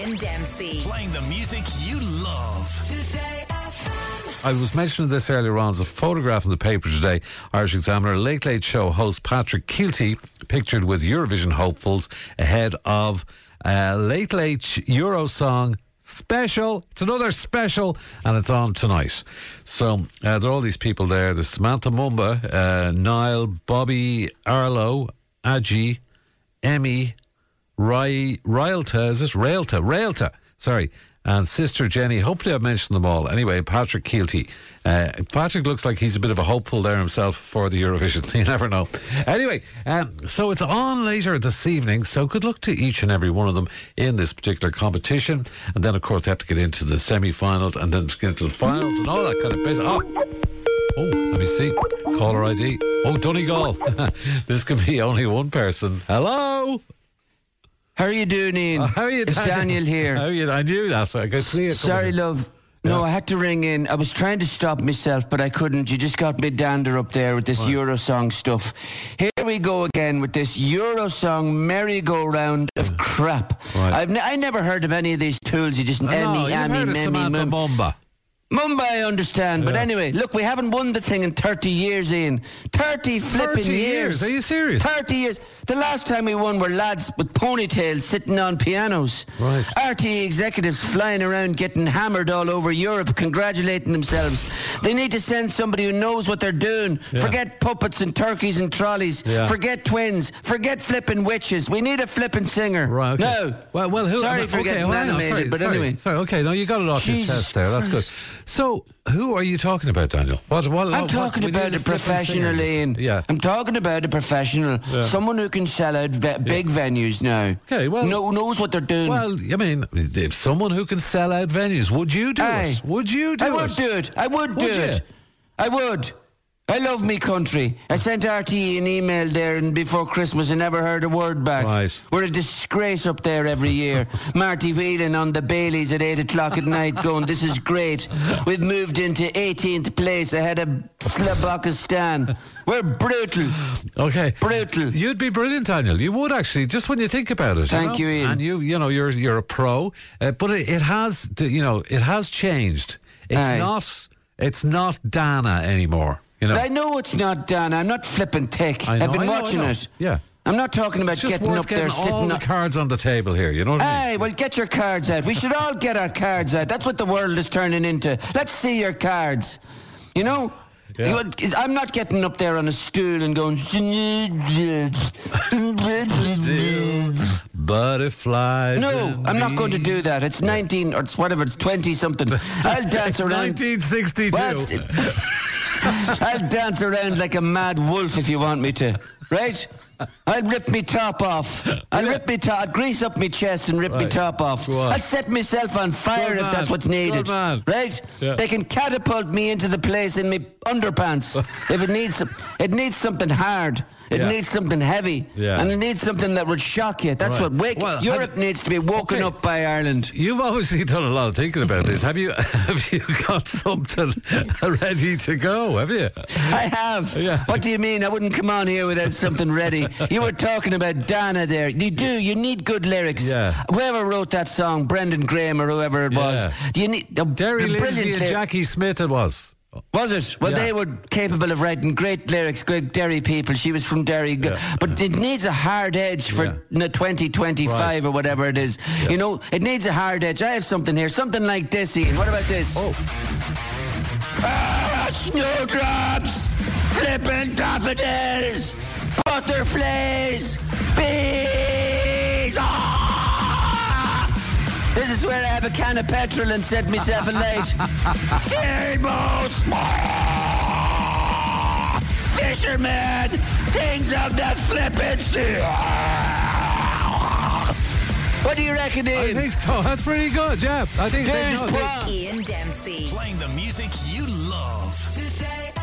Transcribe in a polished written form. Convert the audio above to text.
Ian Dempsey. Playing the music you love. Today FM. I was mentioning this earlier on. There's a photograph in the paper today. Irish Examiner Late Late Show host Patrick Keelty pictured with Eurovision hopefuls ahead of Late Late Eurosong special. It's another special, and it's on tonight. So there are all these people there. There's Samantha Mumba, Niall, Bobby Arlo, Aji, Emmy, Railta, is it? Railta, sorry, and Sister Jenny. Hopefully I've mentioned them all. Anyway, Patrick Keelty. Patrick looks like he's a bit of a hopeful there himself for the Eurovision. You never know. Anyway, so it's on later this evening, so good luck to each and every one of them in this particular competition. And then, of course, they have to get into the semi-finals and then get into the finals and all that kind of business. Oh, let me see. Caller ID. Oh, Donegal. This could be only one person. Hello? How are you doing, Ian? How are you, It's Daniel here. How are you? I knew that. I could see it. Sorry, love. No, I had to ring in. I was trying to stop myself, but I couldn't. You just got me dander up there with this Eurosong stuff. Here we go again with this Eurosong merry-go-round of crap. Right. I never heard of any of these tools. You just You've heard of Samantha Mumba. Mumbai, I understand. But anyway, look, we haven't won the thing in 30 years, Ian. 30 flipping 30 years? Are you serious? 30 years. The last time we won were lads with ponytails sitting on pianos. Right. RTE executives flying around getting hammered all over Europe, congratulating themselves. They need to send somebody who knows what they're doing. Yeah. Forget puppets and turkeys and trolleys. Yeah. Forget twins. Forget flipping witches. We need a flipping singer. Right, okay. No. Well, who? Sorry for getting animated, but anyway. Sorry, okay, no, you got it off your Jesus chest there. That's good. So, who are you talking about, Daniel? I'm talking about a professional, Ian. Yeah. I'm talking about a professional. Yeah. Someone who can sell out big venues now. Okay, well... knows what they're doing. Well, I mean, if someone who can sell out venues, would you do it? Would you do it? I would do it. I would do Would you? it. I would. I love me country. I sent RTE an email there and before Christmas and never heard a word back. Right. We're a disgrace up there every year. Marty Whelan on the Baileys at 8 o'clock at night going, this is great. We've moved into 18th place ahead of Slobakistan. We're brutal. Okay. Brutal. You'd be brilliant, Daniel. You would actually, just when you think about it. Thank you, Ian. And you're a pro, but it has, it has changed. It's not Dana anymore. I know it's not Dana. I'm not flipping thick. I've been watching it. Yeah. I'm not talking about It's just getting worth up there getting sitting all the up. cards on the table here. You know what I mean? Hey, well, get your cards out. We should all get our cards out. That's what the world is turning into. Let's see your cards. You know? Yeah. I'm not getting up there on a stool and going... Butterflies. No, I'm not going to do that. It's 19 or it's whatever, it's 20-something. I'll dance around... 1962. Well, I'll dance around like a mad wolf if you want me to. Right? I'll rip me top off. I'll grease up my chest and rip me top off. Go on. I'll set myself on fire Good if that's man. what's needed. Good man. Right? Yeah. They can catapult me into the place in my underpants if it needs something hard. It needs something heavy. Yeah. And it needs something that would shock you. That's Right. what Europe needs to be woken up by Ireland. You've obviously done a lot of thinking about this. Have you got something ready to go? Have you? I have. Yeah. What do you mean? I wouldn't come on here without something ready. You were talking about Dana there. You do. You need good lyrics. Yeah. Whoever wrote that song, Brendan Graham or whoever it was. Yeah. Do you need Derry brilliant Lindsay and Jackie Smith it was. Was it? Well, they were capable of writing great lyrics, great Derry people. She was from Derry. Yeah. But it needs a hard edge for 2025 or whatever it is. Yeah. You know, it needs a hard edge. I have something here. Something like this, Ian. What about this? Oh. Snowdrops, flippin' daffodils, butterflies, bees. This is where I have a can of petrol and set myself alight. Sailboats, fishermen, things of the flippin' sea. What do you reckon, Ian? I think so. That's pretty good, yeah. I think Cheers, so. Paul. Ian Dempsey. Playing the music you love. Today